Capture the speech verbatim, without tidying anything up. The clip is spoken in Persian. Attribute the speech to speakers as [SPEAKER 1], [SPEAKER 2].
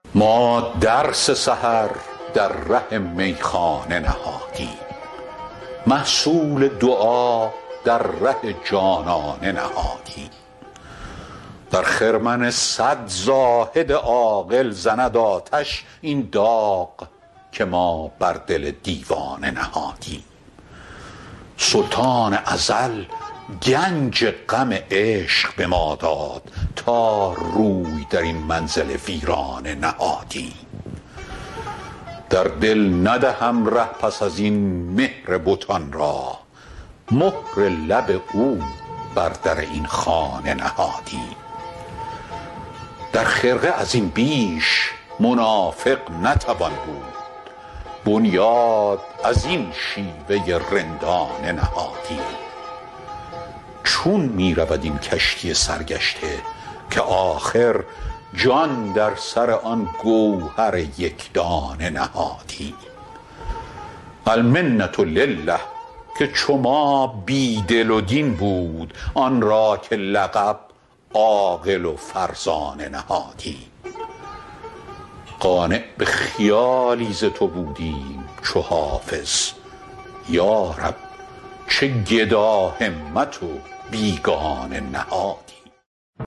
[SPEAKER 1] ما درس سحر در ره میخانه نهادیم، محصول دعا در ره جانانه نهادیم. در خرمن صد زاهد عاقل زند آتش این داغ که ما بر دل دیوانه نهادیم. سلطان ازل گنج غم عشق به ما داد تا روی در این منزل ویرانه نهادیم. در دل ندهم ره پس از این مهر بتان را، مهر لب او بر در این خانه نهادیم. در خرقه از این بیش منافق نتوان بود، بنیاد از این شیوه رندانه نهادیم. چون می رود این کشتی سرگشته که آخر جان در سر آن گوهر یک دانه نهادیم. المنة لله که چو ما بی دل و دین بود، آن را که لقب عاقل و فرزانه نهادیم. قانع به خیالی ز تو بودیم چو حافظ، یا رب چه گدا همت و بیگانه نهادیم.